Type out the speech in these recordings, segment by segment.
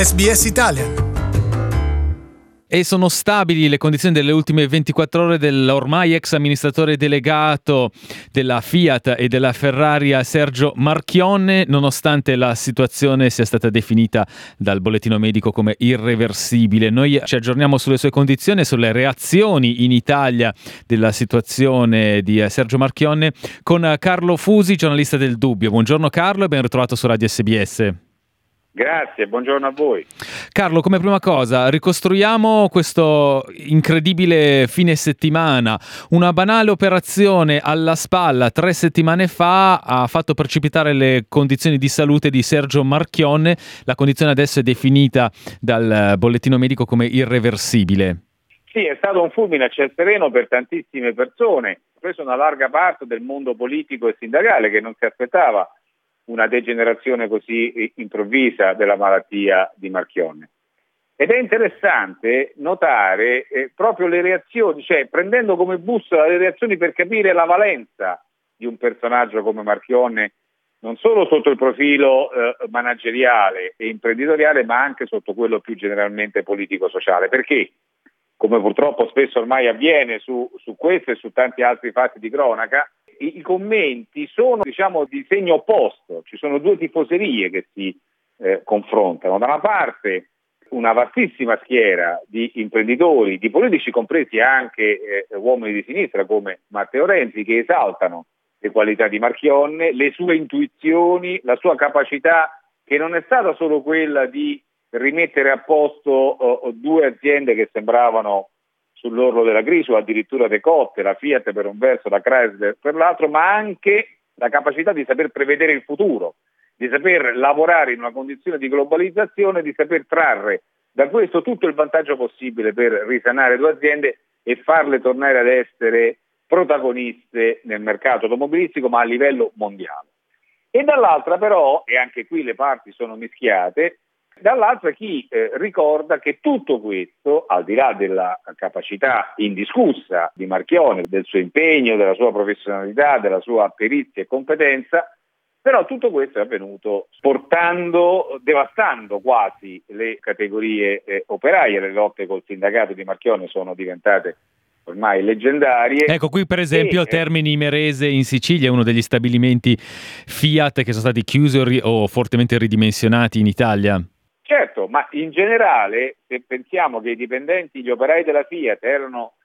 SBS Italian. E sono stabili le condizioni delle ultime 24 ore dell'ormai ex amministratore delegato della Fiat e della Ferrari Sergio Marchionne, nonostante la situazione sia stata definita dal bollettino medico come irreversibile. Noi ci aggiorniamo sulle sue condizioni e sulle reazioni in Italia della situazione di Sergio Marchionne con Carlo Fusi, giornalista del Dubbio. Buongiorno Carlo e ben ritrovato su Radio SBS. Grazie, buongiorno a voi. Carlo, come prima cosa, ricostruiamo questo incredibile fine settimana. Una banale operazione alla spalla 3 settimane fa ha fatto precipitare le condizioni di salute di Sergio Marchionne. La condizione adesso è definita dal bollettino medico come irreversibile. Sì, è stato un fulmine a ciel sereno per tantissime persone, preso una larga parte del mondo politico e sindacale che non si aspettava una degenerazione così improvvisa della malattia di Marchionne. Ed è interessante notare proprio le reazioni, cioè prendendo come bussola le reazioni per capire la valenza di un personaggio come Marchionne, non solo sotto il profilo manageriale e imprenditoriale, ma anche sotto quello più generalmente politico-sociale. Perché, come purtroppo spesso ormai avviene su questo e su tanti altri fatti di cronaca, i commenti sono di segno opposto. Ci sono due tifoserie che si confrontano. Da una parte una vastissima schiera di imprenditori, di politici, compresi anche uomini di sinistra come Matteo Renzi, che esaltano le qualità di Marchionne, le sue intuizioni, la sua capacità, che non è stata solo quella di rimettere a posto due aziende che sembravano sull'orlo della crisi o addirittura decotte, la Fiat per un verso, la Chrysler per l'altro, ma anche la capacità di saper prevedere il futuro, di saper lavorare in una condizione di globalizzazione, di saper trarre da questo tutto il vantaggio possibile per risanare due aziende e farle tornare ad essere protagoniste nel mercato automobilistico, ma a livello mondiale. E dall'altra però, e anche qui le parti sono mischiate, dall'altra chi ricorda che tutto questo, al di là della capacità indiscussa di Marchionne, del suo impegno, della sua professionalità, della sua perizia e competenza, però tutto questo è avvenuto devastando quasi le categorie operaie. Le lotte col sindacato di Marchionne sono diventate ormai leggendarie. Ecco, qui per esempio Termini Imerese in Sicilia è uno degli stabilimenti Fiat che sono stati chiusi o fortemente ridimensionati in Italia. Certo, ma in generale, se pensiamo che i dipendenti, gli operai della Fiat erano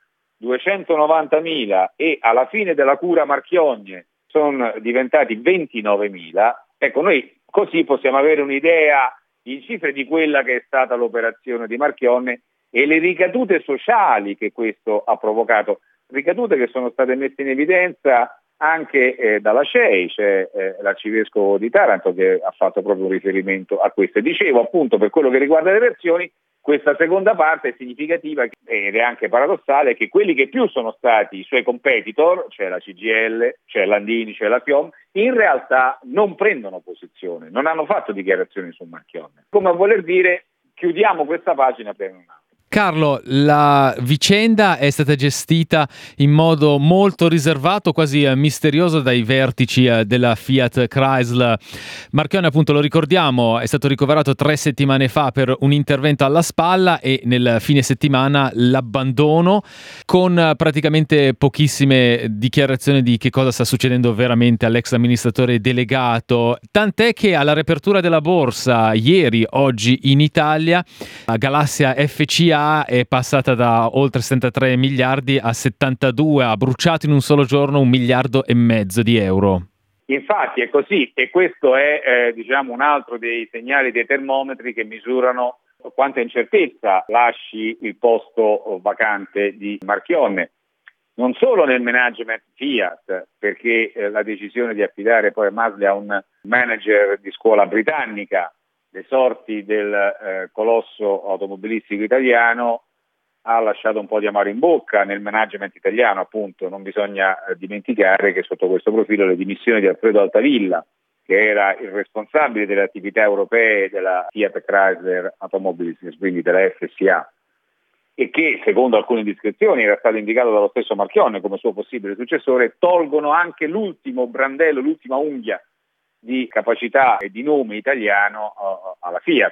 290.000 e alla fine della cura Marchionne sono diventati 29.000, ecco, noi così possiamo avere un'idea in cifre di quella che è stata l'operazione di Marchionne e le ricadute sociali che questo ha provocato, ricadute che sono state messe in evidenza anche dalla CEI, c'è l'arcivescovo di Taranto che ha fatto proprio un riferimento a questo. Dicevo appunto, per quello che riguarda le versioni, questa seconda parte è significativa ed è anche paradossale che quelli che più sono stati i suoi competitor, cioè la CGIL, cioè Landini, cioè la FIOM, in realtà non prendono posizione, non hanno fatto dichiarazioni su Marchionne. Come a voler dire, chiudiamo questa pagina per un anno. Carlo, la vicenda è stata gestita in modo molto riservato, quasi misterioso dai vertici della Fiat Chrysler. Marchionne, appunto, lo ricordiamo, è stato ricoverato 3 settimane fa per un intervento alla spalla e nel fine settimana l'abbandono, con praticamente pochissime dichiarazioni di che cosa sta succedendo veramente all'ex amministratore delegato, tant'è che alla riapertura della borsa oggi in Italia, la Galassia FCA è passata da oltre 73 miliardi a 72, ha bruciato in un solo giorno 1,5 miliardi di euro. Infatti è così, e questo è un altro dei segnali, dei termometri che misurano quanta incertezza lasci il posto vacante di Marchionne. Non solo nel management Fiat, perché la decisione di affidare poi Masli a un manager di scuola britannica le sorti del colosso automobilistico italiano ha lasciato un po' di amaro in bocca nel management italiano, appunto. Non bisogna dimenticare che sotto questo profilo le dimissioni di Alfredo Altavilla, che era il responsabile delle attività europee della Fiat Chrysler Automobiles, quindi della FCA, e che secondo alcune indiscrezioni era stato indicato dallo stesso Marchionne come suo possibile successore, tolgono anche l'ultimo brandello, l'ultima unghia di capacità e di nome italiano alla Fiat,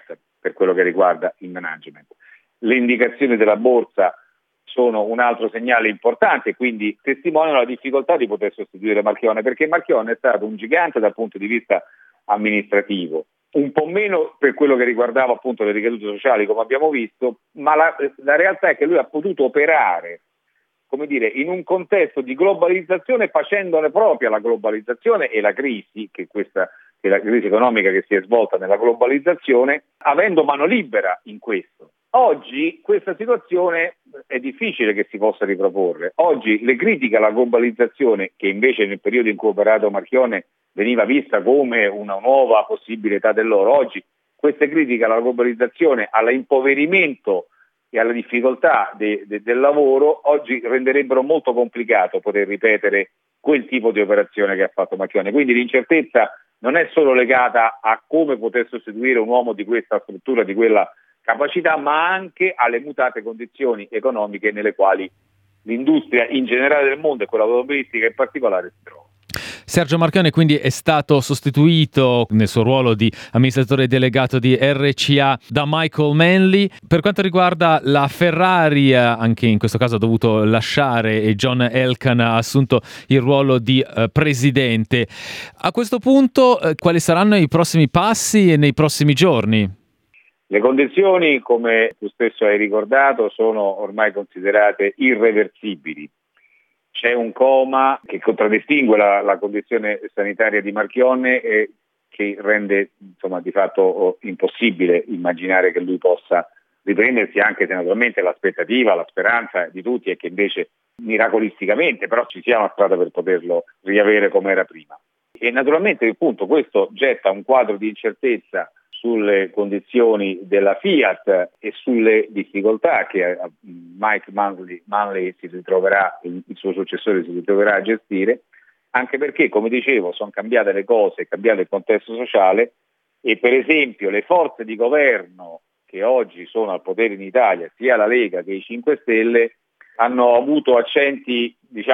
per quello che riguarda il management. Le indicazioni della borsa sono un altro segnale importante, quindi testimoniano la difficoltà di poter sostituire Marchionne, perché Marchionne è stato un gigante dal punto di vista amministrativo, un po' meno per quello che riguardava appunto le ricadute sociali, come abbiamo visto, ma la realtà è che lui ha potuto operare, come dire, in un contesto di globalizzazione, facendone propria la globalizzazione e la crisi, che la crisi economica che si è svolta nella globalizzazione, avendo mano libera in questo. Oggi questa situazione è difficile che si possa riproporre. Oggi le critiche alla globalizzazione, che invece nel periodo in cui ha operato Marchionne veniva vista come una nuova possibile età dell'oro, oggi queste critiche alla globalizzazione, all'impoverimento e alla difficoltà del lavoro, oggi renderebbero molto complicato poter ripetere quel tipo di operazione che ha fatto Marchionne. Quindi l'incertezza non è solo legata a come poter sostituire un uomo di questa struttura, di quella capacità, ma anche alle mutate condizioni economiche nelle quali l'industria in generale del mondo e quella automobilistica in particolare si trova. Sergio Marchionne quindi è stato sostituito nel suo ruolo di amministratore delegato di RCA da Michael Manley. Per quanto riguarda la Ferrari, anche in questo caso ha dovuto lasciare e John Elkann ha assunto il ruolo di presidente. A questo punto quali saranno i prossimi passi nei prossimi giorni? Le condizioni, come tu stesso hai ricordato, sono ormai considerate irreversibili. C'è un coma che contraddistingue la condizione sanitaria di Marchionne e che rende di fatto impossibile immaginare che lui possa riprendersi, anche se naturalmente l'aspettativa, la speranza di tutti è che invece miracolisticamente però ci sia una strada per poterlo riavere come era prima. E naturalmente appunto questo getta un quadro di incertezza sulle condizioni della Fiat e sulle difficoltà che Mike Manley si ritroverà, il suo successore si ritroverà a gestire, anche perché, come dicevo, sono cambiate le cose, è cambiato il contesto sociale e per esempio le forze di governo che oggi sono al potere in Italia, sia la Lega che i 5 Stelle, hanno avuto accenti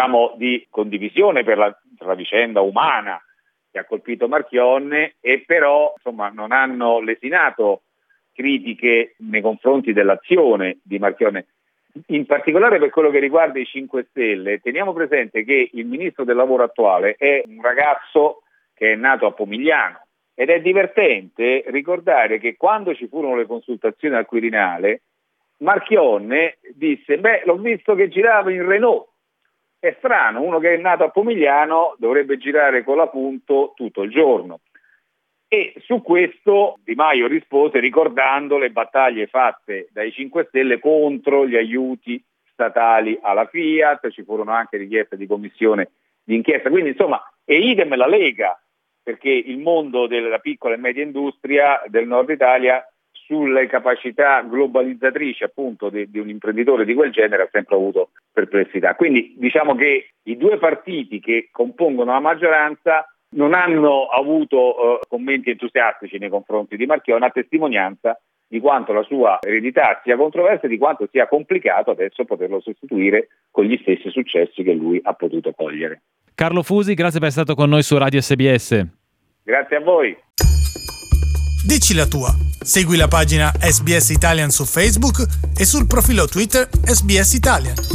di condivisione per la vicenda umana che ha colpito Marchionne e però non hanno lesinato critiche nei confronti dell'azione di Marchionne. In particolare per quello che riguarda i 5 Stelle, teniamo presente che il ministro del lavoro attuale è un ragazzo che è nato a Pomigliano ed è divertente ricordare che quando ci furono le consultazioni al Quirinale, Marchionne disse: l'ho visto che girava in Renault. È strano, uno che è nato a Pomigliano dovrebbe girare con la Punto tutto il giorno. E su questo Di Maio rispose ricordando le battaglie fatte dai 5 Stelle contro gli aiuti statali alla Fiat, ci furono anche richieste di commissione d'inchiesta. Quindi e idem la Lega, perché il mondo della piccola e media industria del nord Italia sulle capacità globalizzatrici appunto di un imprenditore di quel genere ha sempre avuto perplessità. Quindi diciamo che i due partiti che compongono la maggioranza non hanno avuto commenti entusiastici nei confronti di Marchionne, a testimonianza di quanto la sua eredità sia controversa e di quanto sia complicato adesso poterlo sostituire con gli stessi successi che lui ha potuto cogliere. Carlo Fusi, grazie per essere stato con noi su Radio SBS. Grazie a voi. Dici la tua. Segui la pagina SBS Italian su Facebook e sul profilo Twitter SBS Italian.